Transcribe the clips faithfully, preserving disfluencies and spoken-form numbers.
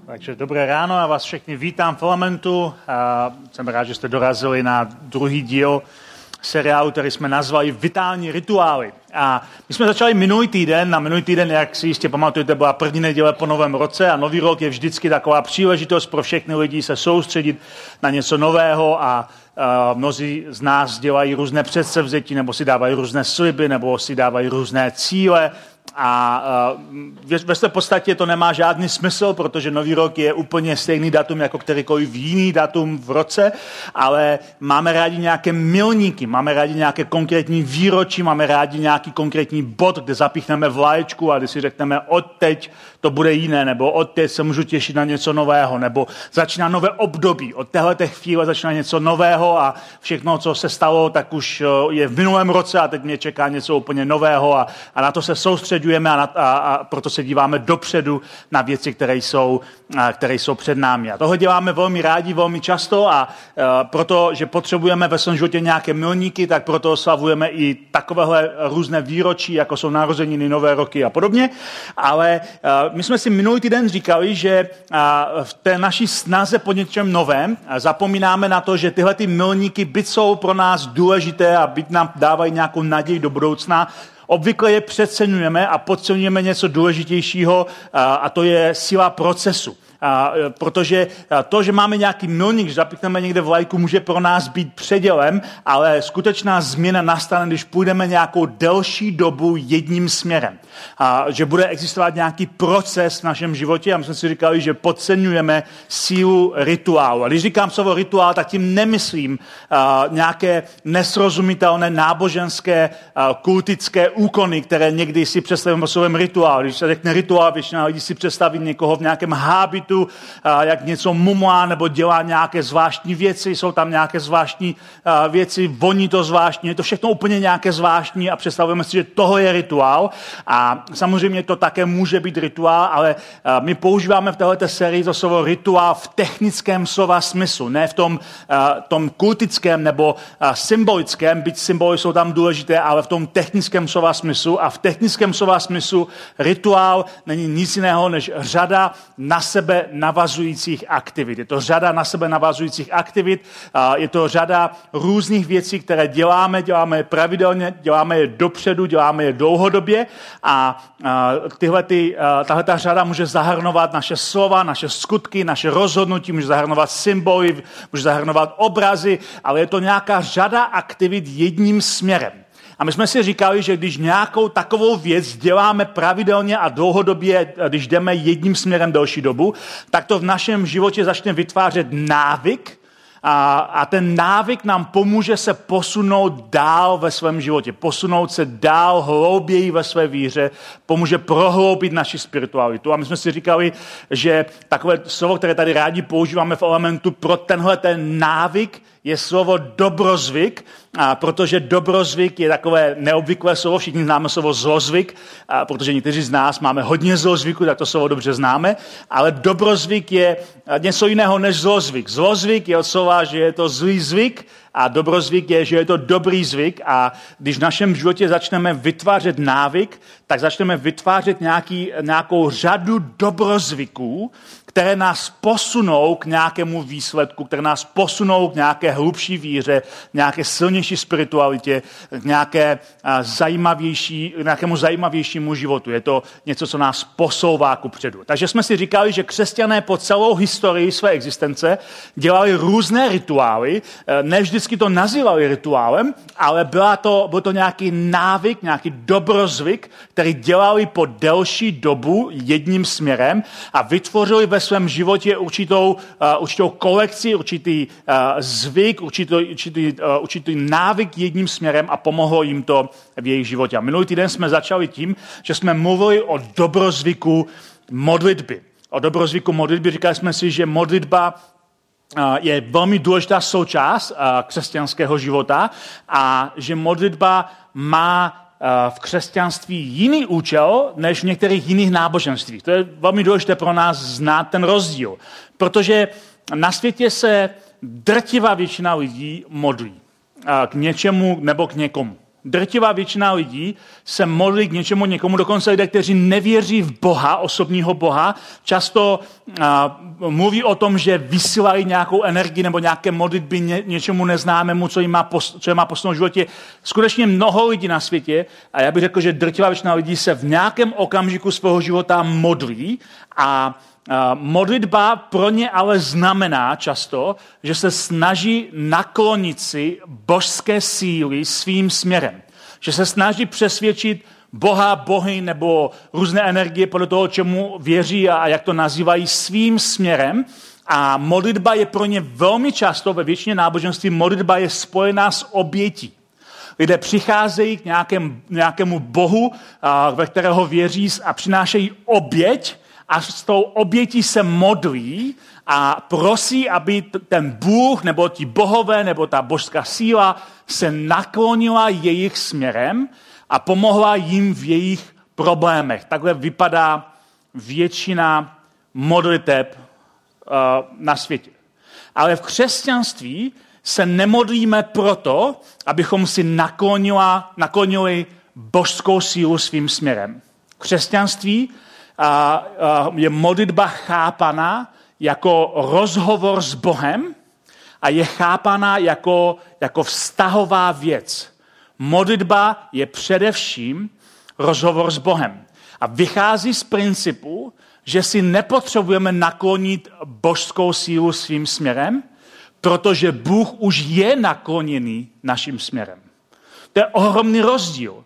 Takže dobré ráno, já vás všechny vítám v Filamentu. A jsem rád, že jste dorazili na druhý díl seriálu, který jsme nazvali Vitální rituály. A my jsme začali minulý týden, na minulý týden, jak si jistě pamatujete, byla první neděle po novém roce a nový rok je vždycky taková příležitost pro všechny lidi se soustředit na něco nového a Uh, mnozí z nás dělají různé předsevzetí, nebo si dávají různé sliby, nebo si dávají různé cíle. A uh, ve své podstatě to nemá žádný smysl, protože nový rok je úplně stejný datum jako kterýkoliv jiný datum v roce, ale máme rádi nějaké milníky, máme rádi nějaké konkrétní výročí, máme rádi nějaký konkrétní bod, kde zapíchneme vlaječku a když si řekneme odteď to bude jiné, nebo odteď se můžu těšit na něco nového, nebo začíná nové období, od téhleté chvíle začíná něco nového a všechno, co se stalo, tak už je v minulém roce a teď mě čeká něco úplně nového a, a na to se soustředujeme a, na, a, a proto se díváme dopředu na věci, které jsou, a, které jsou před námi. A tohle děláme velmi rádi, velmi často a, a proto, že potřebujeme ve svém životě nějaké milníky, tak proto oslavujeme i takovéhle různé výročí, jako jsou narozeniny, nové roky a podobně, ale a, my jsme si minulý týden říkali, že v té naší snaze po něčem novém zapomínáme na to, že tyhle ty milníky, byť jsou pro nás důležité a byť nám dávají nějakou naději do budoucna, obvykle je přeceňujeme a podceňujeme něco důležitějšího a to je síla procesu. A, protože to, že máme nějaký milník, že zapíchneme někde vlajku, může pro nás být předělem, ale skutečná změna nastane, když půjdeme nějakou delší dobu jedním směrem. A, že bude existovat nějaký proces v našem životě a my jsme si říkali, že podceňujeme sílu rituálu. A když říkám slovo rituál, tak tím nemyslím a, nějaké nesrozumitelné náboženské a, kultické úkony, které někdy si představíme o svém rituálu. Když se řekne rituál, většina lidí si představí někoho v nějakém hábitu, jak něco mumlá nebo dělá nějaké zvláštní věci, jsou tam nějaké zvláštní věci, voní to zvláštní, je to všechno úplně nějaké zvláštní a představujeme si, že tohle je rituál a samozřejmě to také může být rituál, ale my používáme v této sérii to slovo rituál v technickém slova smyslu, ne v tom, tom kultickém nebo symbolickém, byť symboly jsou tam důležité, ale v tom technickém slova smyslu a v technickém slova smyslu rituál není nic jiného než řada na sebe navazujících aktivit. Je to řada na sebe navazujících aktivit, je to řada různých věcí, které děláme, děláme je pravidelně, děláme je dopředu, děláme je dlouhodobě a tyhle ty, tahle ta řada může zahrnovat naše slova, naše skutky, naše rozhodnutí, může zahrnovat symboly, může zahrnovat obrazy, ale je to nějaká řada aktivit jedním směrem. A my jsme si říkali, že když nějakou takovou věc děláme pravidelně a dlouhodobě, když jdeme jedním směrem delší dobu, tak to v našem životě začne vytvářet návyk a, a ten návyk nám pomůže se posunout dál ve svém životě, posunout se dál hlouběji ve své víře, pomůže prohloubit naši spiritualitu. A my jsme si říkali, že takové slovo, které tady rádi používáme v Elementu pro tenhle ten návyk, je slovo dobrozvyk, a protože dobrozvyk je takové neobvyklé slovo, všichni známe slovo zlozvyk, a protože někteří z nás máme hodně zlozvyku, tak to slovo dobře známe, ale dobrozvyk je něco jiného než zlozvyk. Zlozvyk je od slova, že je to zlý zvyk a dobrozvyk je, že je to dobrý zvyk a když v našem životě začneme vytvářet návyk, tak začneme vytvářet nějaký, nějakou řadu dobrozvyků, které nás posunou k nějakému výsledku, které nás posunou k nějaké hlubší víře, nějaké silnější spiritualitě, k nějaké zajímavější, nějakému zajímavějšímu životu. Je to něco, co nás posouvá kupředu. Takže jsme si říkali, že křesťané po celou historii své existence dělali různé rituály, ne vždycky to nazývali rituálem, ale byla to, byl to nějaký návyk, nějaký dobrozvyk, který dělali po delší dobu jedním směrem a vytvořili ve svém životě určitou, uh, určitou kolekci, určitý uh, zvyk, určitý, určitý, uh, určitý návyk jedním směrem a pomohlo jim to v jejich životě. A minulý týden jsme začali tím, že jsme mluvili o dobrozvyku modlitby. O dobrozvyku modlitby říkali jsme si, že modlitba uh, je velmi důležitá součást uh, křesťanského života a že modlitba má v křesťanství jiný účel než v některých jiných náboženstvích. To je velmi důležité pro nás znát ten rozdíl, protože na světě se drtivá většina lidí modlí k něčemu nebo k někomu. Drtivá většina lidí se modlí k něčemu, někomu, dokonce lidé, kteří nevěří v Boha, osobního Boha, často uh, mluví o tom, že vysílají nějakou energii nebo nějaké modlitby ně, něčemu neznámému, co jim má, pos, co jim má posunout v životě. Skutečně mnoho lidí na světě, a já bych řekl, že drtivá většina lidí se v nějakém okamžiku svého života modlí a Uh, modlitba pro ně ale znamená často, že se snaží naklonit si božské síly svým směrem. Že se snaží přesvědčit Boha, bohy nebo různé energie podle toho, čemu věří a jak to nazývají svým směrem. A modlitba je pro ně velmi často, ve většině náboženství, modlitba je spojená s obětí. Lidé přicházejí k nějakém, nějakému bohu, uh, ve kterého věří a přinášejí oběť, a s tou obětí se modlí a prosí, aby ten Bůh, nebo ti bohové, nebo ta božská síla se naklonila jejich směrem a pomohla jim v jejich problémech. Takhle vypadá většina modliteb uh, na světě. Ale v křesťanství se nemodlíme proto, abychom si naklonili božskou sílu svým směrem. Křesťanství A je modlitba chápaná jako rozhovor s Bohem a je chápaná jako, jako vztahová věc. Modlitba je především rozhovor s Bohem. A vychází z principu, že si nepotřebujeme naklonit božskou sílu svým směrem, protože Bůh už je nakloněný naším směrem. To je ohromný rozdíl.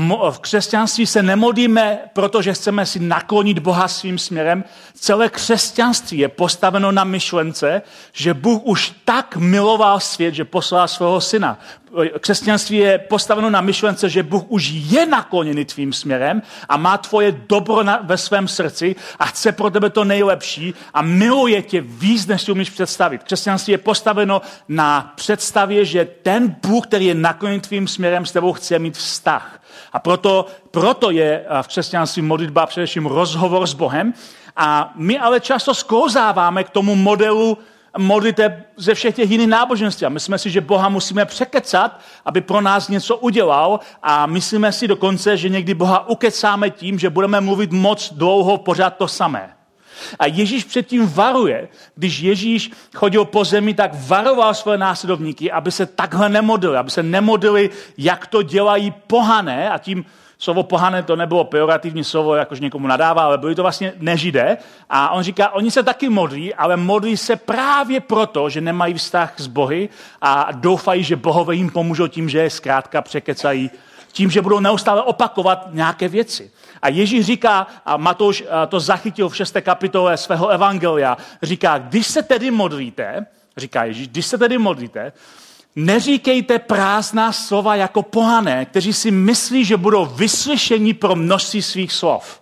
V křesťanství se nemodlíme, protože chceme si naklonit Boha svým směrem. Celé křesťanství je postaveno na myšlence, že Bůh už tak miloval svět, že poslal svého syna. Křesťanství je postaveno na myšlence, že Bůh už je nakloněný tvým směrem a má tvoje dobro na, ve svém srdci a chce pro tebe to nejlepší a miluje tě víc, než si umíš představit. Křesťanství je postaveno na představě, že ten Bůh, který je nakloněný tvým směrem, s tebou chce mít vztah. A proto, proto je v křesťanství modlitba především rozhovor s Bohem. A my ale často sklouzáváme k tomu modelu modliteb ze všech těch jiných náboženství. A myslíme si, že Boha musíme překecat, aby pro nás něco udělal. A myslíme si dokonce, že někdy Boha ukecáme tím, že budeme mluvit moc dlouho pořád to samé. A Ježíš předtím varuje. Když Ježíš chodil po zemi, tak varoval své následovníky, aby se takhle nemodlili, aby se nemodlili, jak to dělají pohané, a tím slovo pohané to nebylo pejorativní slovo, jakože někomu nadává, ale byli to vlastně nežidé. A on říká, oni se taky modlí, ale modlí se právě proto, že nemají vztah s Bohy a doufají, že bohové jim pomůžou tím, že je zkrátka překecají, tím, že budou neustále opakovat nějaké věci. A Ježíš říká, a Matouš to zachytil v šesté kapitole svého evangelia, říká, když se tedy modlíte, říká Ježíš, když se tedy modlíte, neříkejte prázdná slova jako pohané, kteří si myslí, že budou vyslyšeni pro množství svých slov.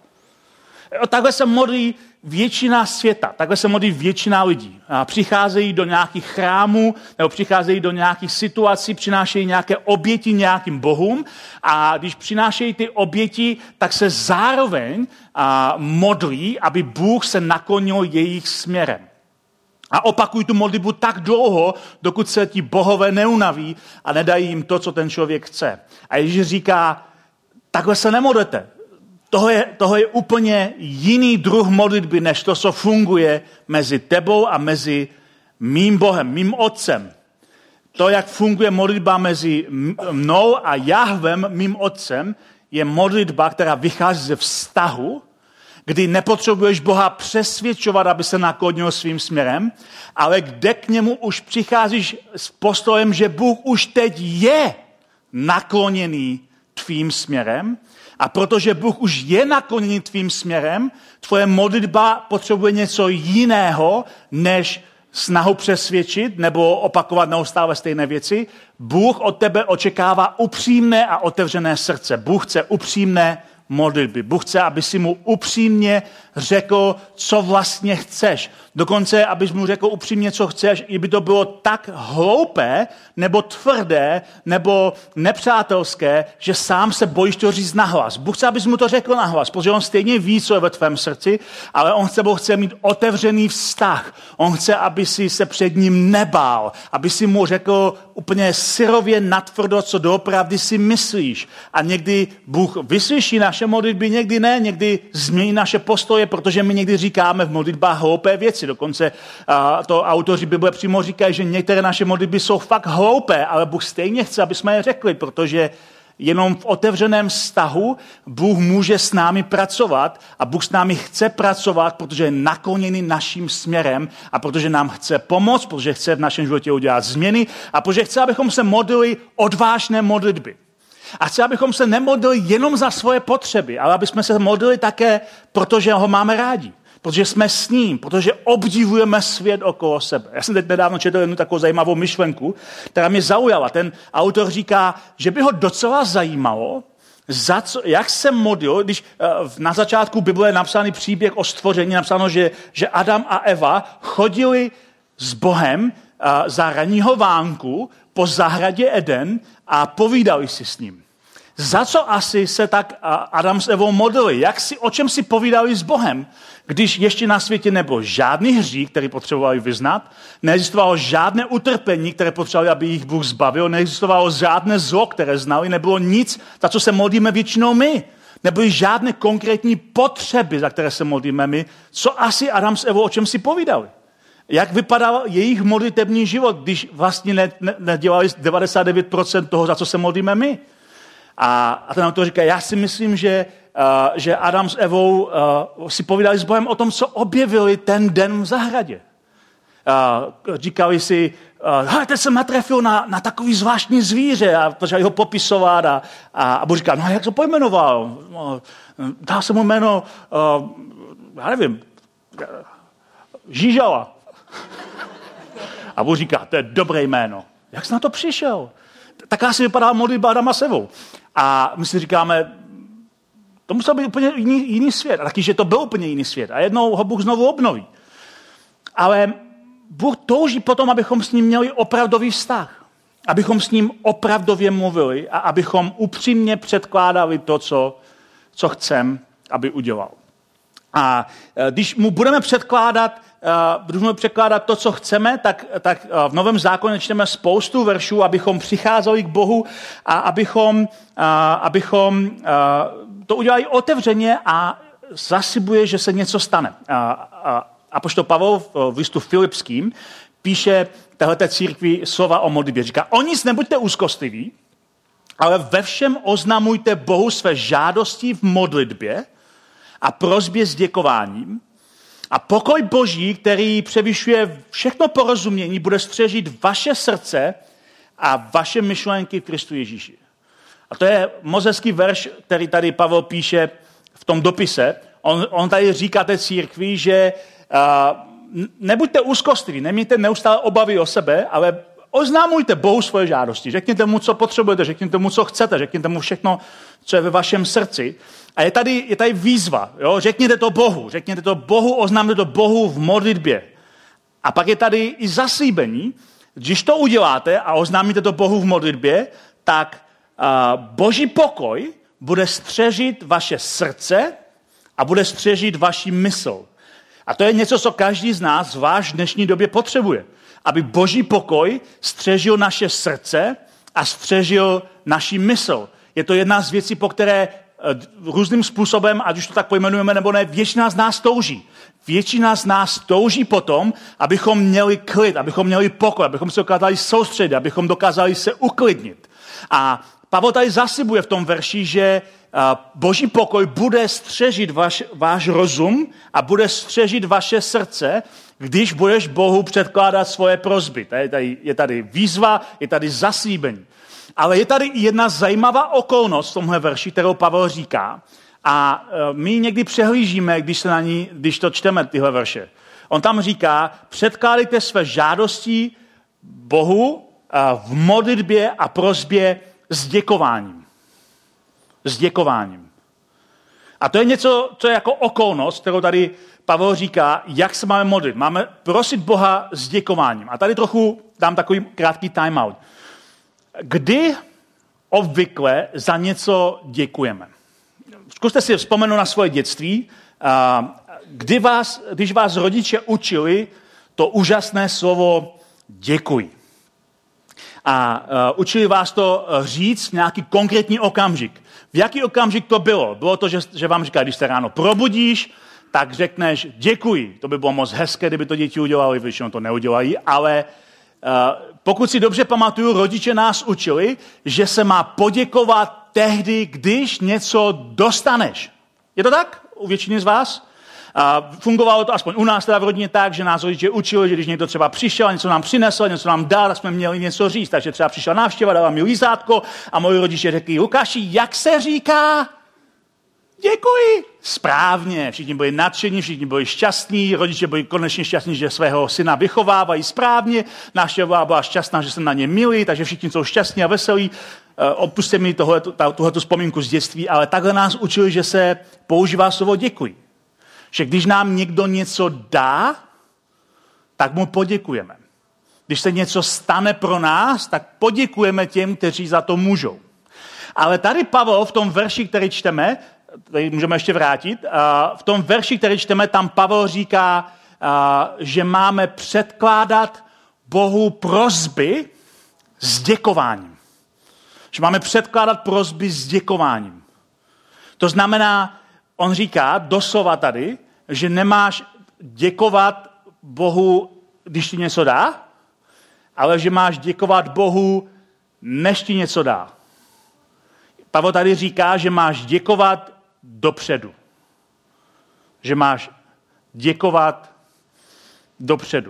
Takhle se modlí většina světa, takhle se modlí většina lidí. A přicházejí do nějakých chrámů, nebo přicházejí do nějakých situací, přinášejí nějaké oběti nějakým bohům a když přinášejí ty oběti, tak se zároveň a, modlí, aby Bůh se naklonil jejich směrem. A opakují tu modlitbu tak dlouho, dokud se ti bohové neunaví a nedají jim to, co ten člověk chce. A Ježíš říká, takhle se nemodlete. Toho je, toho je úplně jiný druh modlitby, než to, co funguje mezi tebou a mezi mým Bohem, mým Otcem. To, jak funguje modlitba mezi mnou a Jahvem, mým Otcem, je modlitba, která vychází ze vztahu, kdy nepotřebuješ Boha přesvědčovat, aby se naklonil svým směrem, ale kde k němu už přicházíš s postojem, že Bůh už teď je nakloněný tvým směrem. A protože Bůh už je nakloněný tvým směrem, tvoje modlitba potřebuje něco jiného, než snahu přesvědčit nebo opakovat neustále stejné věci. Bůh od tebe očekává upřímné a otevřené srdce. Bůh chce upřímné modlitby. Bůh chce, aby si mu upřímně řekl, co vlastně chceš. Dokonce, abys mu řekl upřímně, co chceš, i by to bylo tak hloupé, nebo tvrdé, nebo nepřátelské, že sám se bojíš to říct nahlas. Bůh chce, abys mu to řekl nahlas, protože on stejně ví, co je ve tvém srdci, ale on chce, Bůh chce mít otevřený vztah. On chce, aby si se před ním nebál, aby si mu řekl úplně syrově natvrdo, co doopravdy si myslíš. A někdy Bůh vyslyší naše modlitby, někdy ne, někdy změní naše postoje, protože my někdy říkáme v modlitbách hloupé věci. Dokonce a, to autoři Bible přímo říkají, že některé naše modlitby jsou fakt hloupé, ale Bůh stejně chce, aby jsme je řekli, protože jenom v otevřeném vztahu Bůh může s námi pracovat a Bůh s námi chce pracovat, protože je nakloněný naším směrem a protože nám chce pomoct, protože chce v našem životě udělat změny a protože chce, abychom se modlili odvážné modlitby. A chce, abychom se nemodlili jenom za svoje potřeby, ale aby jsme se modlili také, protože ho máme rádi. Protože jsme s ním, protože obdivujeme svět okolo sebe. Já jsem teď nedávno četl jednu takovou zajímavou myšlenku, která mě zaujala. Ten autor říká, že by ho docela zajímalo, za co, jak se modlil, když na začátku Bible je napsaný příběh o stvoření, napsáno, že, že Adam a Eva chodili s Bohem za ranního vánku po zahradě Eden a povídali si s ním. Za co asi se tak Adam s Evou modlili? Jak si, o čem si povídali s Bohem? Když ještě na světě nebyl žádný hřích, který potřebovali vyznat, neexistovalo žádné utrpení, které potřebovali, aby jich Bůh zbavil, neexistovalo žádné zlo, které znali, nebylo nic, za co se modlíme většinou my. Nebyly žádné konkrétní potřeby, za které se modlíme my. Co asi Adam s Evou, o čem si povídali? Jak vypadal jejich modlitební život, když vlastně ne, ne, nedělali devadesát devět procent toho, za co se modlíme my? A, a ten autor říká, já si myslím, že, uh, že Adam s Evou uh, si povídali s Bohem o tom, co objevili ten den v zahradě. Uh, říkali si, uh, hele, teď jsem natrefil na, na takový zvláštní zvíře a začali ho popisovat a, a, a Bůh říká, no jak to pojmenoval? No, dal jsem mu jméno, uh, já nevím, Žížala. A Bůh říká, to je dobré jméno. Jak jsi na to přišel? Tak asi vypadá modlitba Adama s Evou. A my si říkáme, to musel být úplně jiný, jiný svět. A taky, že to byl úplně jiný svět. A jednou ho Bůh znovu obnoví. Ale Bůh touží potom, abychom s ním měli opravdový vztah. Abychom s ním opravdově mluvili a abychom upřímně předkládali to, co, co chceme, aby udělal. A když mu budeme předkládat, když budeme předkládat to, co chceme, tak, tak v Novém zákoně čteme spoustu veršů, abychom přicházeli k Bohu a abychom, a, abychom a, to udělali otevřeně a zasibuje, že se něco stane. A, a, apoštol Pavel v listu Filipským píše téhleté církvi slova o modlitbě. Říká, o nic nebuďte úzkostliví, ale ve všem oznamujte Bohu své žádosti v modlitbě a prosbě s děkováním. A pokoj Boží, který převyšuje všechno porozumění, bude střežit vaše srdce a vaše myšlenky v Kristu Ježíši. A to je moc hezký verš, který tady Pavel píše v tom dopise. On, on tady říká té církvi, že uh, nebuďte úzkostliví, nemějte neustále obavy o sebe, ale oznámujte Bohu svoje žádosti. Řekněte mu, co potřebujete, řekněte mu, co chcete, řekněte mu všechno, co je ve vašem srdci. A je tady, je tady výzva. Jo? Řekněte to Bohu. Řekněte to Bohu, oznámte to Bohu v modlitbě. A pak je tady i zaslíbení. Když to uděláte a oznámíte to Bohu v modlitbě, tak uh, Boží pokoj bude střežit vaše srdce a bude střežit vaši mysl. A to je něco, co každý z nás zvlášť v dnešní době potřebuje. Aby Boží pokoj střežil naše srdce a střežil naši mysl. Je to jedna z věcí, po které různým způsobem, ať už to tak pojmenujeme nebo ne, většina z nás touží. Většina z nás touží potom, abychom měli klid, abychom měli pokoj, abychom se dokázali soustředit, abychom dokázali se uklidnit. A Pavel tady zaslibuje v tom verši, že Boží pokoj bude střežit vaš, váš rozum a bude střežit vaše srdce, když budeš Bohu předkládat svoje prosby. Tady, tady, je tady výzva, je tady zaslíbení. Ale je tady i jedna zajímavá okolnost v tomhle verši, kterou Pavel říká. A my někdy přehlížíme, když, se na ní, když to čteme, tyhle verše. On tam říká, předkládejte své žádosti Bohu v modlitbě a prosbě s děkováním. S děkováním. A to je něco, co je jako okolnost, kterou tady Pavel říká, jak se máme modlit. Máme prosit Boha s děkováním. A tady trochu dám takový krátký timeout. Kdy obvykle za něco děkujeme? Zkuste si vzpomenout na svoje dětství, kdy vás, když vás rodiče učili to úžasné slovo děkuji. A uh, učili vás to říct nějaký konkrétní okamžik. V jaký okamžik to bylo? Bylo to, že, že vám říká, když se ráno probudíš, tak řekneš děkuji. To by bylo moc hezké, kdyby to děti udělali, většinou to neudělají, ale uh, pokud si dobře pamatuju, rodiče nás učili, že se má poděkovat tehdy, když něco dostaneš. Je to tak? U většiny z vás? A fungovalo to aspoň u nás teda v rodině tak, že nás rodiče učili, že když někdo třeba přišel a něco nám přinesl, něco nám dal, tak jsme měli něco říct. Takže třeba přišla návštěva, dala mi lízátko a moji rodiče řekli, Lukáši, jak se říká? Děkuji. Správně. Všichni byli nadšení, všichni byli šťastní, rodiče byli konečně šťastní, že svého syna vychovávají správně, návštěva byla šťastná, že se na ně milí, takže všichni jsou šťastní a veselí. Odpusťte mi tuhletu vzpomínku z dětství, ale takhle nás učili, že se používá slovo děkuji. Že když nám někdo něco dá, tak mu poděkujeme. Když se něco stane pro nás, tak poděkujeme těm, kteří za to můžou. Ale tady Pavel v tom verši, který čteme, tady můžeme ještě vrátit, v tom verši, který čteme, tam Pavel říká, že máme předkládat Bohu prosby s děkováním. Že máme předkládat prosby s děkováním. To znamená, on říká doslova tady, že nemáš děkovat Bohu, když ti něco dá, ale že máš děkovat Bohu, než ti něco dá. Pavel tady říká, že máš děkovat dopředu. Že máš děkovat dopředu.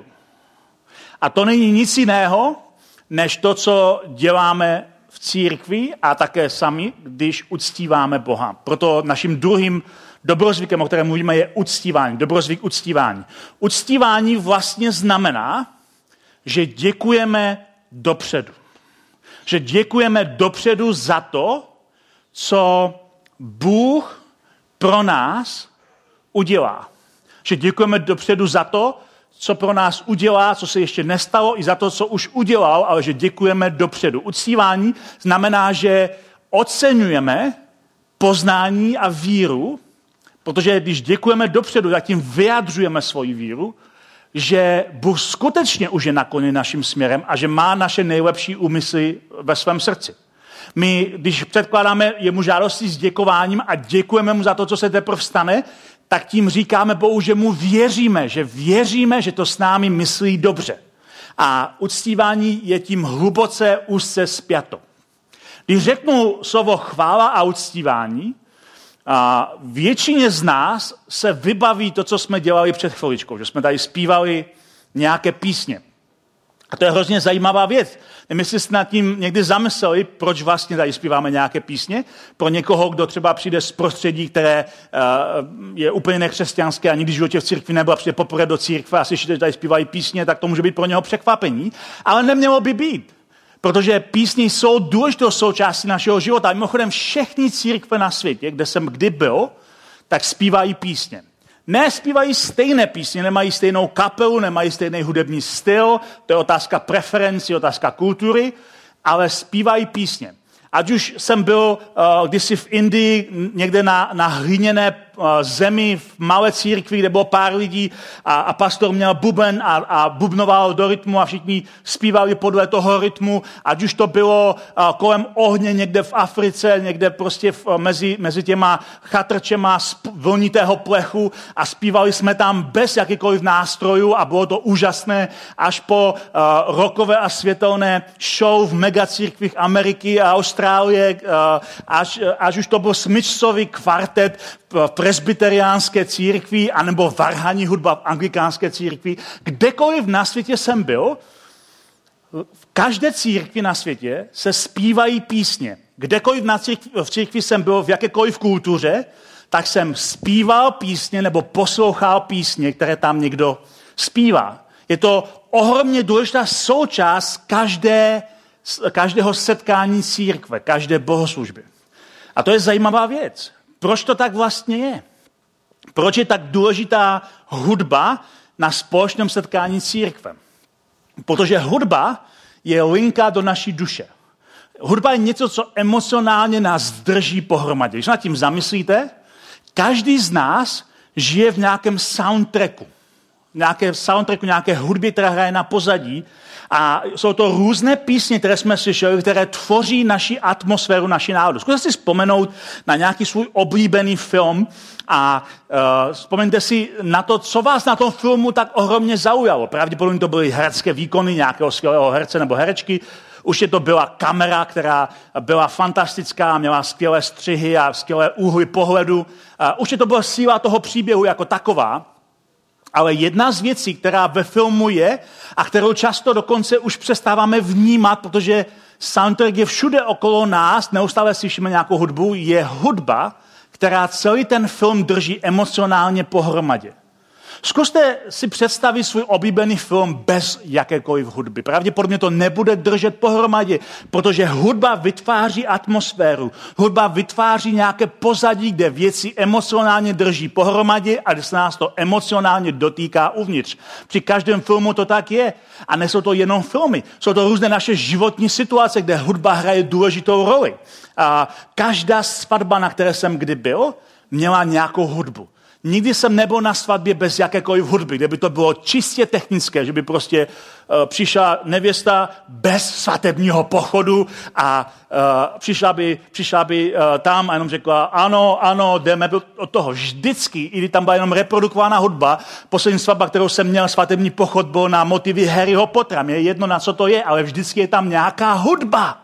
A to není nic jiného, než to, co děláme v církvi a také sami, když uctíváme Boha. Proto naším druhým dobrozvykem, o kterém mluvíme, je uctívání. Dobrozvyk uctívání. Uctívání vlastně znamená, že děkujeme dopředu. Že děkujeme dopředu za to, co Bůh pro nás udělá. Že děkujeme dopředu za to, co pro nás udělá, co se ještě nestalo, i za to, co už udělal, ale že děkujeme dopředu. Uctívání znamená, že oceňujeme poznání a víru, protože když děkujeme dopředu, tak tím vyjadřujeme svoji víru, že Bůh skutečně už je nakloněn naším směrem a že má naše nejlepší úmysly ve svém srdci. My, když předkládáme jemu žádosti s děkováním a děkujeme mu za to, co se teprve stane, tak tím říkáme Bohu, že mu věříme, že věříme, že to s námi myslí dobře. A uctívání je tím hluboce úzce spjato. Když řeknu slovo chvála a uctívání, a většině z nás se vybaví to, co jsme dělali před chviličkou, že jsme tady zpívali nějaké písně. A to je hrozně zajímavá věc. Nevím, jestli jste nad tím někdy zamysleli, proč vlastně tady zpíváme nějaké písně. Pro někoho, kdo třeba přijde z prostředí, které uh, je úplně nekřesťanské a nikdy v životě v církvi nebyl, přijde poprvé do církve a slyšíte, že tady zpívají písně, tak to může být pro něho překvapení. Ale nemělo by být. Protože písně jsou důležitou součástí našeho života. A mimochodem všechny církve na světě, kde jsem kdy byl, tak zpívají písně. Ne, zpívají stejné písně, nemají stejnou kapelu, nemají stejný hudební styl, to je otázka preferenci, otázka kultury, ale zpívají písně. Ať už jsem byl uh, kdysi v Indii, někde na, na hliněné uh, zemi, v malé církvi, kde bylo pár lidí a, a pastor měl buben a, a bubnoval do rytmu a všichni zpívali podle toho rytmu. Ať už to bylo uh, kolem ohně někde v Africe, někde prostě v, uh, mezi, mezi těma chatrčema z vlnitého plechu a zpívali jsme tam bez jakýkoliv nástrojů a bylo to úžasné až po uh, rockové a světelné show v megacírkvích Ameriky a Austrálie, až, až už to byl smyčcový kvartet v presbyteriánské církvi anebo varhanní hudba v anglikánské církvi. Kdekoliv na světě jsem byl, v každé církvi na světě se zpívají písně. Kdekoliv na církvi, v církvi jsem byl, v jakékoliv kultuře, tak jsem zpíval písně nebo poslouchal písně, které tam někdo zpívá. Je to ohromně důležitá součást každé každého setkání církve, každé bohoslužby. A to je zajímavá věc, proč to tak vlastně je? Proč je tak důležitá hudba na společném setkání církve? Protože hudba je linka do naší duše. Hudba je něco, co emocionálně nás drží pohromadě. Když nad tím zamyslíte, každý z nás žije v nějakém soundtracku. Nějaké soundtracku, nějaké hudbě, která hraje na pozadí. A jsou to různé písně, které jsme slyšeli, které tvoří naši atmosféru, naši náladu. Zkuste si vzpomenout na nějaký svůj oblíbený film a uh, vzpomeňte si na to, co vás na tom filmu tak ohromně zaujalo. Pravděpodobně to byly herecké výkony nějakého skvělého herce nebo herečky. Určitě to byla kamera, která byla fantastická, měla skvělé střihy a skvělé úhly pohledu. Uh, určitě to byla síla toho příběhu jako taková. Ale jedna z věcí, která ve filmu je a kterou často dokonce už přestáváme vnímat, protože soundtrack je všude okolo nás, neustále slyšíme nějakou hudbu, je hudba, která celý ten film drží emocionálně pohromadě. Zkuste si představit svůj oblíbený film bez jakékoliv hudby. Pravděpodobně to nebude držet pohromadě, protože hudba vytváří atmosféru. Hudba vytváří nějaké pozadí, kde věci emocionálně drží pohromadě a kde se nás to emocionálně dotýká uvnitř. Při každém filmu to tak je. A nejsou to jenom filmy. Jsou to různé naše životní situace, kde hudba hraje důležitou roli. A každá svatba, na které jsem kdy byl, měla nějakou hudbu. Nikdy jsem nebyl na svatbě bez jakékoliv hudby, kde by to bylo čistě technické, že by prostě uh, přišla nevěsta bez svatebního pochodu a uh, přišla by, přišla by uh, tam a jenom řekla ano, ano, jdeme od toho. Vždycky, i když tam byla jenom reprodukována hudba, poslední svatba, kterou jsem měl, svatební pochod, byl na motivy Harryho Pottera. Mě je jedno, na co to je, ale vždycky je tam nějaká hudba.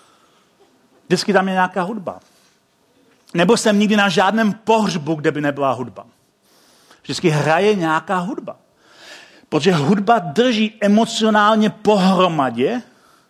Vždycky tam je nějaká hudba. Nebyl jsem nikdy na žádném pohřbu, kde by nebyla hudba. Vždycky hraje nějaká hudba. Protože hudba drží emocionálně pohromadě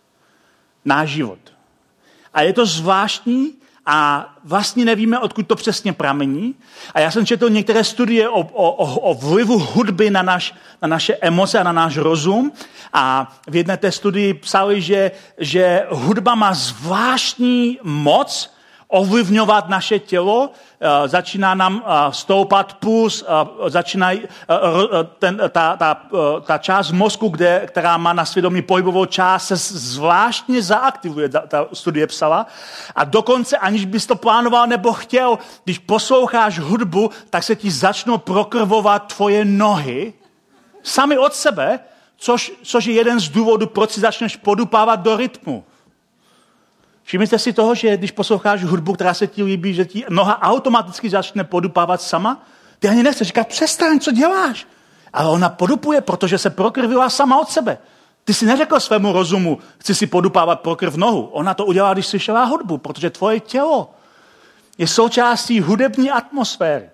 náš život. A je to zvláštní a vlastně nevíme, odkud to přesně pramení. A já jsem četl některé studie o, o, o vlivu hudby na, naš, na naše emoce a na náš rozum. A v jedné té studii psali, že, že hudba má zvláštní moc ovlivňovat naše tělo, začíná nám stoupat puls, začíná ten, ta, ta, ta část mozku, kde, která má na svědomí pohybovou část, se zvláštně zaaktivuje, ta, ta studie psala. A dokonce, aniž bys to plánoval nebo chtěl, když posloucháš hudbu, tak se ti začnou prokrvovat tvoje nohy sami od sebe, což, což je jeden z důvodů, proč si začneš podupávat do rytmu. Všimněte si toho, že když posloucháš hudbu, která se ti líbí, že ti noha automaticky začne podupávat sama? Ty ani nechceš říkat, přestaň, co děláš? Ale ona podupuje, protože se prokrvila sama od sebe. Ty si neřekl svému rozumu, chci si podupávat pro krv nohu. Ona to udělá, když slyšela hudbu, protože tvoje tělo je součástí hudební atmosféry.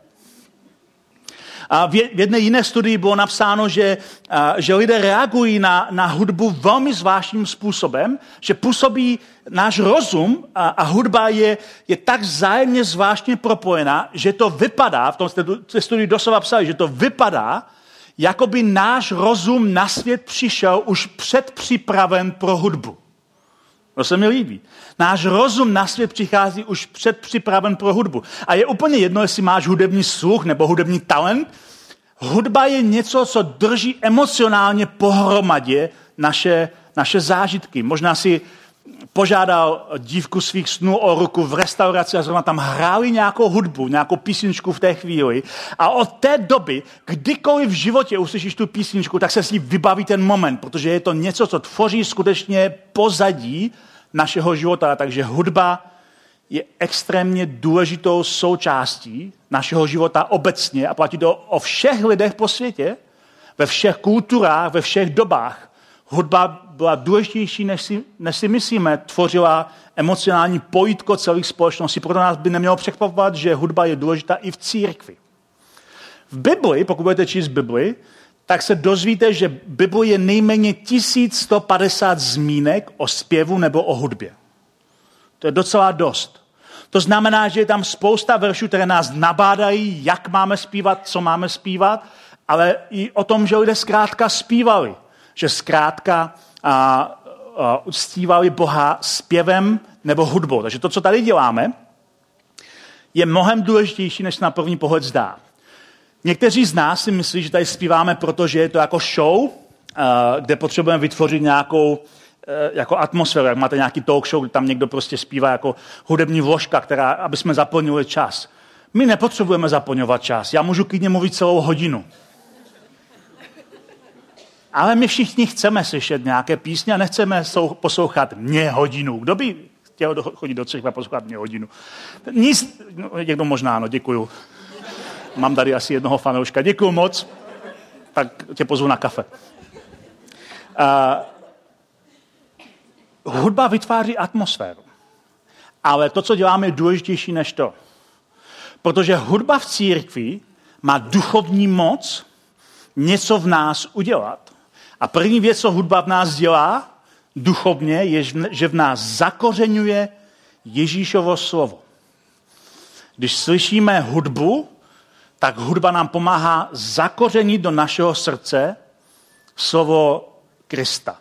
A v jedné jiné studii bylo napsáno, že, že lidé reagují na, na hudbu velmi zvláštním způsobem, že působí náš rozum a, a hudba je, je tak vzájemně zvláštně propojená, že to vypadá, v tom té studii doslova psali, že to vypadá, jako by náš rozum na svět přišel už předpřipraven pro hudbu. To se mi líbí. Náš rozum na svět přichází už předpřipraven pro hudbu. A je úplně jedno, jestli máš hudební sluch nebo hudební talent. Hudba je něco, co drží emocionálně pohromadě naše, naše zážitky. Možná si požádal dívku svých snů o ruku v restauraci a zrovna tam hráli nějakou hudbu, nějakou písničku v té chvíli. A od té doby, kdykoliv v životě uslyšíš tu písničku, tak se s ní vybaví ten moment, protože je to něco, co tvoří skutečně pozadí našeho života. Takže hudba je extrémně důležitou součástí našeho života obecně a platí to o všech lidech po světě, ve všech kulturách, ve všech dobách. Hudba byla důležitější, než si, než si myslíme, tvořila emocionální pojítko celých společností. Proto nás by nemělo překvapovat, že hudba je důležitá i v církvi. V Bibli, pokud budete číst Bibli, tak se dozvíte, že Bible je nejméně tisíc sto padesát zmínek o zpěvu nebo o hudbě. To je docela dost. To znamená, že je tam spousta veršů, které nás nabádají, jak máme zpívat, co máme zpívat, ale i o tom, že lidé zkrátka zpívali. Že zkrátka a, a, uctívali Boha zpěvem nebo hudbou. Takže to, co tady děláme, je mnohem důležitější, než se na první pohled zdá. Někteří z nás si myslí, že tady zpíváme, protože je to jako show, kde potřebujeme vytvořit nějakou jako atmosféru, jak máte nějaký talk show, kde tam někdo prostě zpívá jako hudební vložka, která, aby jsme zaplnili čas. My nepotřebujeme zaplňovat čas. Já můžu klidně mluvit celou hodinu. Ale my všichni chceme slyšet nějaké písně a nechceme poslouchat mě hodinu. Kdo by chtěl chodit do církve a poslouchat mě hodinu? Nic, no, někdo možná, no, děkuju. Mám tady asi jednoho fanouška. Děkuju moc. Tak tě pozvu na kafe. Uh, hudba vytváří atmosféru. Ale to, co děláme, je důležitější než to. Protože hudba v církvi má duchovní moc něco v nás udělat. A první věc, co hudba v nás dělá, duchovně, je, že v nás zakořeňuje Ježíšovo slovo. Když slyšíme hudbu, tak hudba nám pomáhá zakořenit do našeho srdce slovo Krista.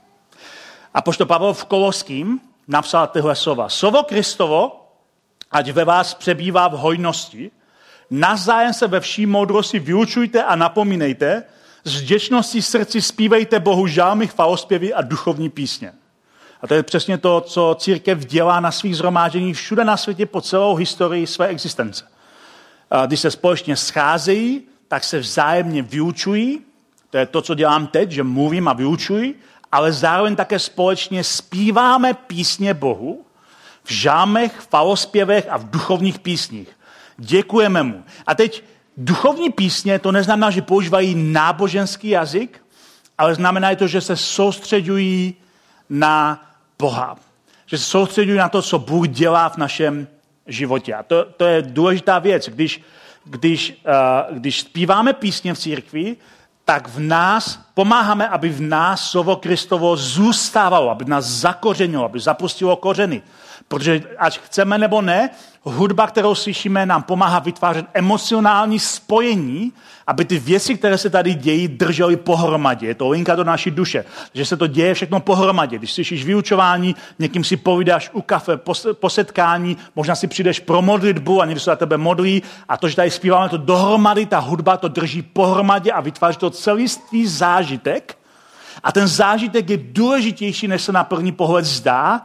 Apoštol Pavel v Koloským napsal tyhle slova. Slovo Kristovo, ať ve vás přebývá v hojnosti, navzájem se ve vší moudrosti vyučujte a napomínejte, z vděčností srdci zpívejte Bohu žálmy, chvalospěvy a duchovní písně. A to je přesně to, co církev dělá na svých shromážděních všude na světě po celou historii své existence. Když se společně scházejí, tak se vzájemně vyučují. To je to, co dělám teď, že mluvím a vyučuji, ale zároveň také společně zpíváme písně Bohu v žálmech, chvalospěvech a v duchovních písních. Děkujeme mu. A teď duchovní písně, to neznamená, že používají náboženský jazyk, ale znamená to, že se soustředují na Boha. Že se soustředují na to, co Bůh dělá v našem životě. A to, to je důležitá věc. Když, když, uh, když zpíváme písně v církvi, tak v nás pomáháme, aby v nás slovo Kristovo zůstávalo, aby nás zakořenilo, aby zapustilo kořeny. Protože ať chceme nebo ne, hudba, kterou slyšíme, nám pomáhá vytvářet emocionální spojení, aby ty věci, které se tady dějí, držely pohromadě. Je to linka do naší duše, že se to děje všechno pohromadě. Když slyšíš vyučování, někým si povídáš u kafe, po setkání, možná si přijdeš pro modlitbu a někdo se na tebe modlí a to, že tady zpíváme to dohromady, ta hudba to drží pohromadě a vytváří to celistvý zážitek. A ten zážitek je důležitější, než se na první pohled zdá.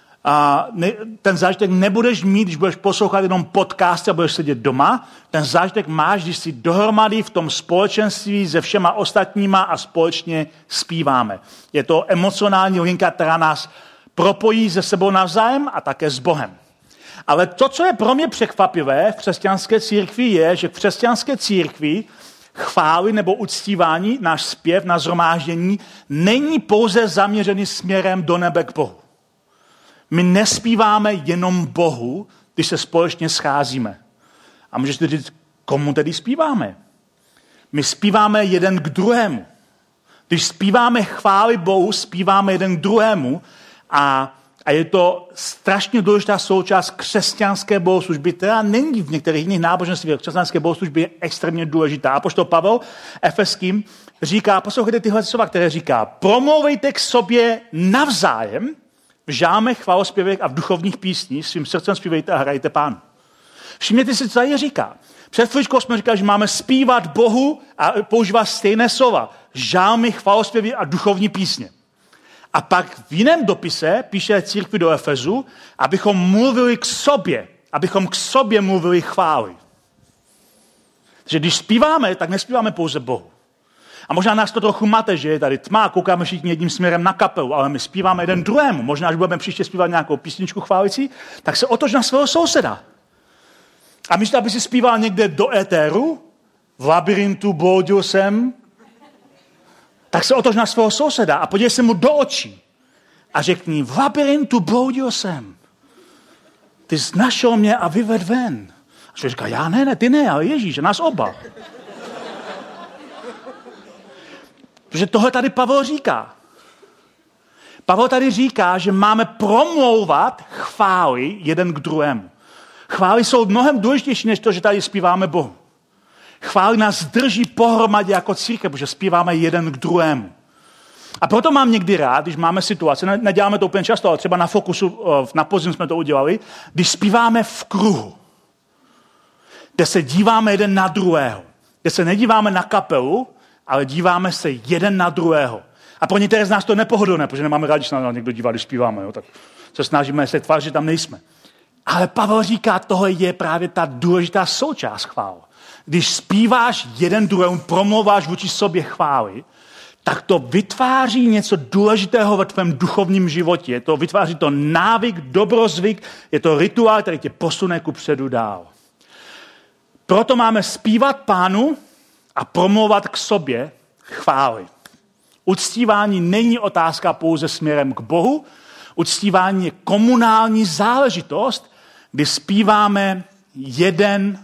A ne, ten zážitek nebudeš mít, když budeš poslouchat jenom podcast a budeš sedět doma. Ten zážitek máš, když jsi dohromady v tom společenství se všema ostatníma a společně zpíváme. Je to emocionální linka, která nás propojí se sebou navzájem a také s Bohem. Ale to, co je pro mě překvapivé v křesťanské církvi, je, že v křesťanské církvi chvály nebo uctívání, náš zpěv na shromáždění, není pouze zaměřený směrem do nebe k Bohu. My nespíváme jenom Bohu, když se společně scházíme. A můžete říct, komu tedy zpíváme? My zpíváme jeden k druhému. Když zpíváme chvály Bohu, zpíváme jeden k druhému a, a je to strašně důležitá součást křesťanské bohoslužby, která není v některých jiných náboženstvích. Křesťanské bohoslužby je extrémně důležitá. Apoštol Pavel Efeským říká, poslouchejte tyhle slova, které říká, promlouvejte k sobě navzájem, v žálmech, chvalospěvech a v duchovních písních svým srdcem zpívejte a hrajte Pánu. Všimněte si, co tady říká. Před chvíličkou jsme říkali, že máme zpívat Bohu a používat stejné slova. Žálmy, chvalospěvy a duchovní písně. A pak v jiném dopise píše církvi do Efezu, abychom mluvili k sobě, abychom k sobě mluvili chvály. Takže když zpíváme, tak nespíváme pouze Bohu. A možná nás to trochu mate, že je tady tma, koukáme všichni jedním směrem na kapelu, ale my zpíváme jeden druhému. Možná, až budeme příště zpívat nějakou písničku chválicí, tak se otoč na svého souseda. A místo, aby si zpíval někde do éteru, v labirintu bloudil jsem, tak se otoč na svého souseda a podívej se mu do očí a řekni, v labirintu bloudil jsem. Ty jsi našel mě a vyved ven. A člověk říká, já ne, ne, ty ne, ale Ježíš, nás oba. Protože tohle tady Pavel říká. Pavel tady říká, že máme promlouvat chvály jeden k druhému. Chvály jsou mnohem důležitější, než to, že tady zpíváme Bohu. Chvály nás drží pohromadě jako církev, protože zpíváme jeden k druhému. A proto mám někdy rád, když máme situace, neděláme to úplně často, ale třeba na Fokusu, na podzim jsme to udělali, když zpíváme v kruhu. kde se díváme jeden na druhého. Kde se nedíváme na kapelu, ale díváme se jeden na druhého. A pro některé z nás to je nepohodlné, protože nemáme rádi, že se na někdo dívá, když zpíváme. Jo? Tak se snažíme se tvářit, že tam nejsme. Ale Pavel říká, tohle je právě ta důležitá součást chvály. Když zpíváš jeden druhému, promlouváš vůči sobě chvály, tak to vytváří něco důležitého ve tvém duchovním životě. Je to, vytváří to návyk, dobrozvyk, je to rituál, který tě posune kupředu dál. Proto máme zpívat Pánu a promlouvat k sobě chvály. Uctívání není otázka pouze směrem k Bohu, uctívání je komunální záležitost, kdy zpíváme jeden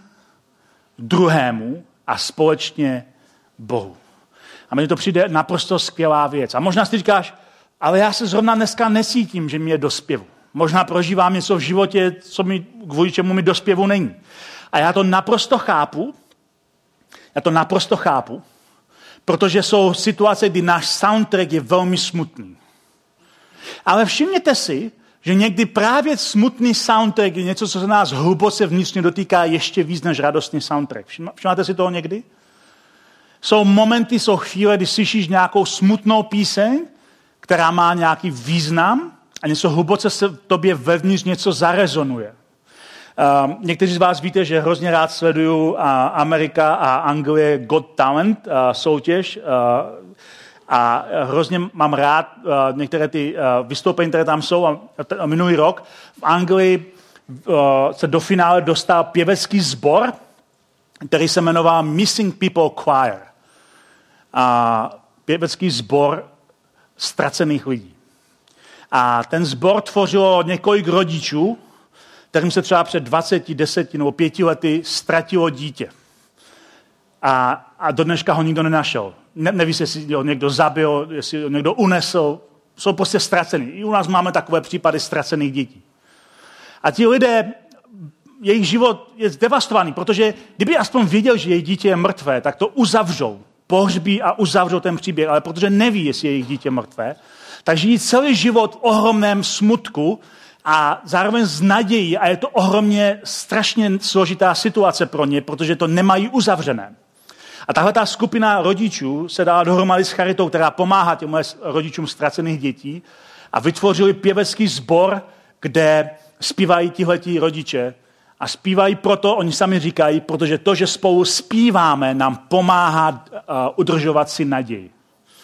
druhému a společně Bohu. A mně to přijde naprosto skvělá věc. A možná si říkáš, ale já se zrovna dneska necítím, že mi je do zpěvu. Možná prožívám něco v životě, co mi, kvůli čemu mi do zpěvu není. A já to naprosto chápu, já to naprosto chápu, protože jsou situace, kdy náš soundtrack je velmi smutný. Ale všimněte si, že někdy právě smutný soundtrack je něco, co se nás hluboce vnitřně dotýká ještě víc než radostný soundtrack. Všimáte si toho někdy? Jsou momenty, jsou chvíle, kdy slyšíš nějakou smutnou píseň, která má nějaký význam a něco hluboce se v tobě vevnitř něco zarezonuje. Uh, někteří z vás víte, že hrozně rád sleduju uh, Amerika a Anglie Got Talent uh, soutěž uh, a hrozně mám rád uh, některé ty uh, vystoupení, které tam jsou. A, a minulý rok v Anglii uh, se do finále dostal pěvecký sbor, který se jmenoval Missing People Choir. A pěvecký sbor ztracených lidí. A ten sbor tvořilo několik rodičů, kterým se třeba před dvaceti, deseti nebo pěti lety ztratilo dítě. A, a do dneška ho nikdo nenašel. Ne, neví se, jestli ho někdo zabil, jestli ho někdo unesl. Jsou prostě ztracený. I u nás máme takové případy ztracených dětí. A ti lidé, jejich život je zdevastovaný, protože kdyby aspoň věděl, že jejich dítě je mrtvé, tak to uzavřou. Pohřbí a uzavřou ten příběh. Ale protože neví, jestli je jejich dítě mrtvé, tak žijí celý život v ohromném smutku a zároveň s nadějí, a je to ohromně strašně složitá situace pro ně, protože to nemají uzavřené. A tahle ta skupina rodičů se dala dohromady s charitou, která pomáhá těm rodičům ztracených dětí a vytvořili pěvecký sbor, kde zpívají tihleti rodiče a zpívají proto, oni sami říkají, protože to, že spolu zpíváme, nám pomáhá uh, udržovat si naději.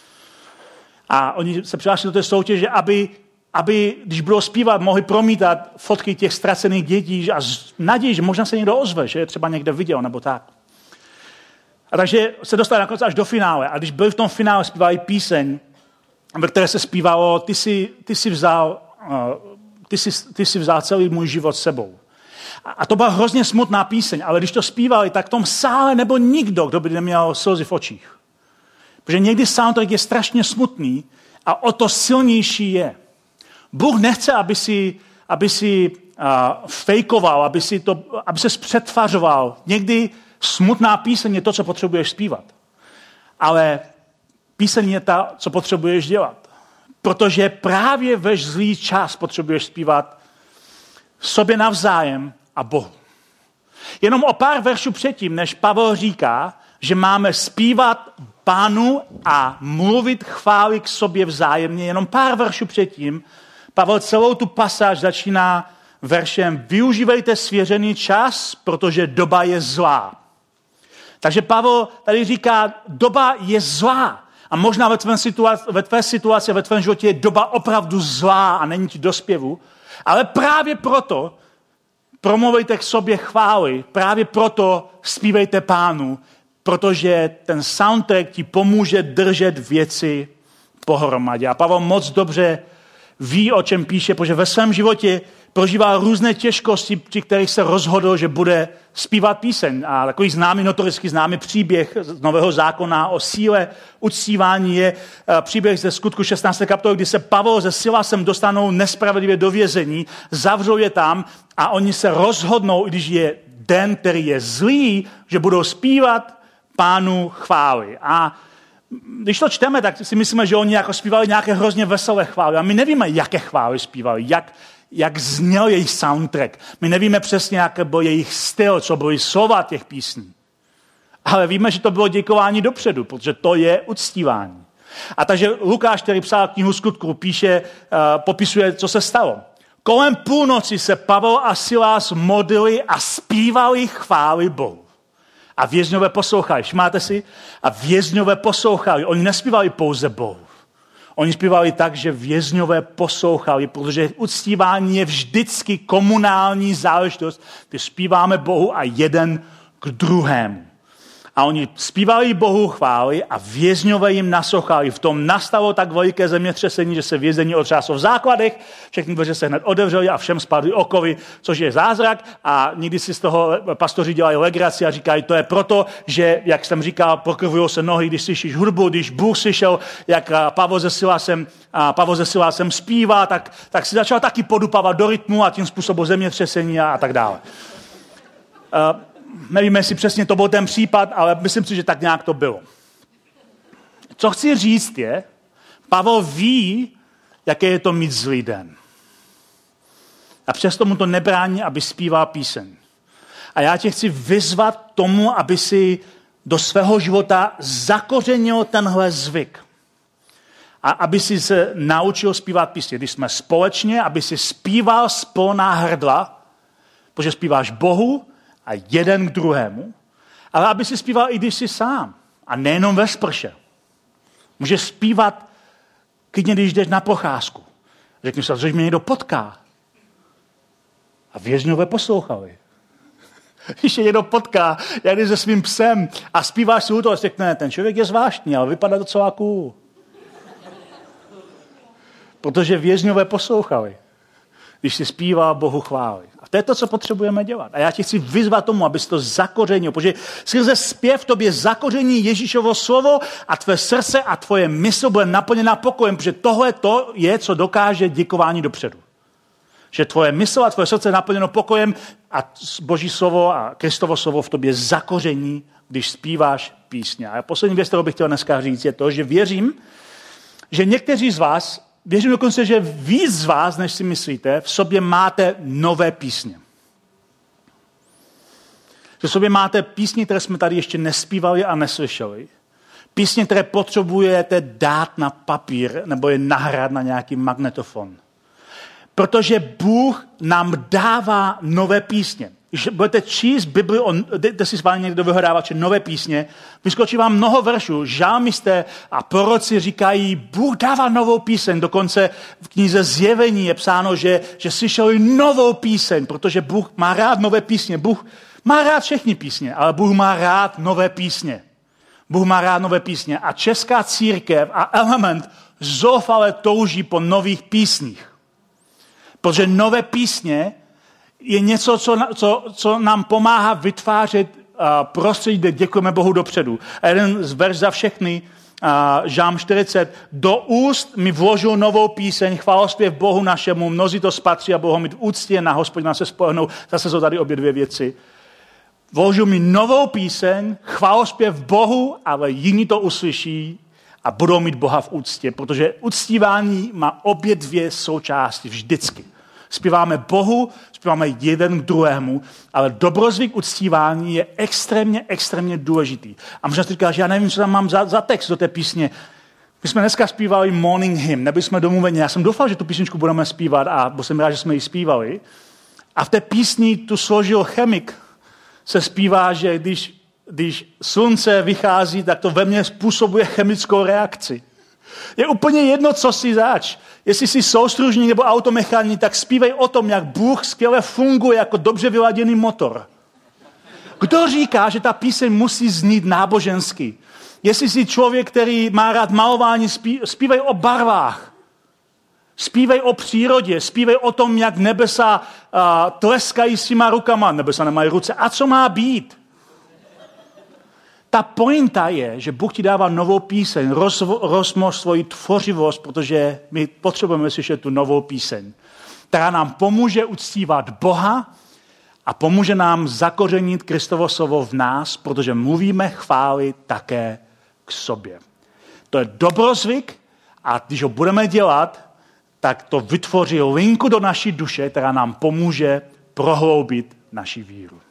A oni se přihlásili do té soutěže, aby aby, když budou zpívat, mohli promítat fotky těch ztracených dětí a naději, že možná se někdo ozve, že je třeba někde viděl nebo tak. A takže se dostali nakonec až do finále. A když byli v tom finále, zpívali píseň, ve které se zpívalo, ty jsi, ty jsi, vzal, ty jsi, ty jsi vzal celý můj život s sebou. A to byla hrozně smutná píseň, ale když to zpívali, tak v tom sále nebyl nikdo, kdo by neměl slzy v očích. Protože někdy soundtrack je strašně smutný a o to silnější je. Bůh nechce, aby si, aby si uh, fejkoval, aby si, to, aby se přetvařoval. Někdy smutná píseň je to, co potřebuješ zpívat. Ale píseň je ta, co potřebuješ dělat. Protože právě ve zlý čas potřebuješ zpívat sobě navzájem a Bohu. Jenom o pár veršů předtím, než Pavel říká, že máme zpívat Pánu a mluvit chvály k sobě vzájemně, jenom pár veršů předtím, Pavel celou tu pasáž začíná veršem využívejte svěřený čas, protože doba je zlá. Takže Pavel tady říká, doba je zlá. A možná ve tvé situaci, ve tvé situaci, ve tvém životě je doba opravdu zlá a není ti do zpěvu. Ale právě proto promluvejte k sobě chvály, právě proto zpívejte Pánu, protože ten soundtrack ti pomůže držet věci pohromadě. A Pavel moc dobře ví, o čem píše, protože ve svém životě prožíval různé těžkosti, při kterých se rozhodl, že bude zpívat píseň. A takový známý, notoricky známý příběh z Nového zákona o síle uctívání je příběh ze Skutku šestnácté kapitoly, kdy se Pavel se Silasem dostanou nespravedlivě do vězení, zavřou je tam a oni se rozhodnou, i když je den, který je zlý, že budou zpívat Pánu chvály. A když to čteme, tak si myslíme, že oni jako zpívali nějaké hrozně veselé chvály. A my nevíme, jaké chvály zpívali, jak, jak zněl jejich soundtrack. My nevíme přesně, jak byl jejich styl, co byly slova těch písní. Ale víme, že to bylo děkování dopředu, protože to je uctívání. A takže Lukáš, který psal knihu Skutků, píše, uh, popisuje, co se stalo. Kolem půlnoci se Pavel a Silas modlili a zpívali chvály Bohu. A vězňové poslouchali. Všimáte si? A vězňové poslouchali. Oni nespívali pouze Bohu. Oni zpívali tak, že vězňové poslouchali, protože uctívání je vždycky komunální záležitost, kdy zpíváme Bohu a jeden k druhému. A oni zpívali Bohu chvály a vězňové jim naslouchali. V tom nastalo tak veliké zemětřesení, že se vězení otřáslo v základech, všechny dveře se hned otevřely a všem spadly okovy, což je zázrak. A někdy si z toho pastoři dělají legraci a říkají, to je proto, že, jak jsem říkal, pokrvují se nohy, když slyšíš hudbu, když Bůh slyšel, jak Pavel se Silasem, Pavel se Silasem zpívá, tak, tak si začal taky podupávat do rytmu a tím způsobem zemětřesení a, a tak dále. Uh, Nevíme, jestli přesně to byl ten případ, ale myslím si, že tak nějak to bylo. Co chci říct je, Pavel ví, jaké je to mít zlý den. A přesto mu to nebrání, aby zpíval píseň. A já tě chci vyzvat tomu, aby si do svého života zakořenil tenhle zvyk. A aby si se naučil zpívat písně. Když jsme společně, aby si zpíval z plná hrdla, protože zpíváš Bohu, a jeden k druhému, ale aby si zpíval, i když jsi sám. A nejenom ve sprše. Můžeš zpívat, klidně, když jdeš na procházku. Řekni si, že mě někdo potká. A vězňové poslouchali. Když je někdo potká, jak jdeš se svým psem a zpíváš si u toho, řekne, ten člověk je zvláštní, ale vypadá docela cool. Protože vězňové poslouchali, když si zpívá Bohu chvály. A to je to, co potřebujeme dělat. A já tě chci vyzvat tomu, abys to zakořenil, protože skrze zpěv tobě zakoření Ježíšovo slovo a tvé srdce a tvoje mysl bude naplněná pokojem, protože tohle to je, co dokáže děkování dopředu. Že tvoje mysl a tvoje srdce je naplněno pokojem a Boží slovo a Kristovo slovo v tobě zakoření, když zpíváš písně. A poslední věc, kterou bych chtěl dneska říct, je to, že věřím, že někteří z vás, věřím dokonce, že víc z vás, než si myslíte, v sobě máte nové písně. Že v sobě máte písně, které jsme tady ještě nespívali a neslyšeli. Písně, které potřebujete dát na papír nebo je nahrát na nějaký magnetofon. Protože Bůh nám dává nové písně. Když budete číst Bibli, jde si s vámi někdo vyhledávat nové písně, vyskočí vám mnoho veršů. Žálmisté a proroci říkají, Bůh dává novou píseň. Dokonce v knize Zjevení je psáno, že, že slyšeli novou píseň, protože Bůh má rád nové písně. Bůh má rád všechny písně, ale Bůh má rád nové písně. Bůh má rád nové písně. A česká církev a Element zoufale touží po nových písních. Protože nové písně je něco, co, co, co nám pomáhá vytvářet uh, prostředí, kde děkujeme Bohu dopředu. A jeden z verš za všechny, uh, Žálm čtyřicet, do úst mi vložil novou píseň, chválospěv Bohu našemu, mnozí to spatří a Bohu mít v úctě, na Hospodina se spolehnou. Zase jsou tady obě dvě věci. Vložil mi novou píseň, chválospěv Bohu, ale jiní to uslyší a budou mít Boha v úctě, protože uctívání má obě dvě součásti vždycky. Zpíváme Bohu, zpíváme jeden k druhému, ale dobrozvyk uctívání je extrémně, extrémně důležitý. A možná si říkáš, že já nevím, co tam mám za, za text do té písně. My jsme dneska zpívali Morning Hymn, nebyli jsme domluveni. Já jsem doufal, že tu písničku budeme zpívat a byl jsem rád, že jsme ji zpívali. A v té písni tu složil chemik, se zpívá, že když, když slunce vychází, tak to ve mně způsobuje chemickou reakci. Je úplně jedno, co si zač. Jestli jsi soustružník nebo automechanik, tak zpívej o tom, jak Bůh skvěle funguje jako dobře vyladěný motor. Kdo říká, že ta píseň musí znít nábožensky? Jestli jsi člověk, který má rád malování, zpívej o barvách. Zpívej o přírodě, zpívej o tom, jak nebesa uh, tleskají svýma rukama. Nebesa nemají ruce. A co má být? Ta pointa je, že Bůh ti dává novou píseň, roz, rozmož svoji tvořivost, protože my potřebujeme slyšet tu novou píseň, která nám pomůže uctívat Boha a pomůže nám zakořenit Kristovo slovo v nás, protože mluvíme chvály také k sobě. To je dobrozvyk a když ho budeme dělat, tak to vytvoří linku do naší duše, která nám pomůže prohloubit naši víru.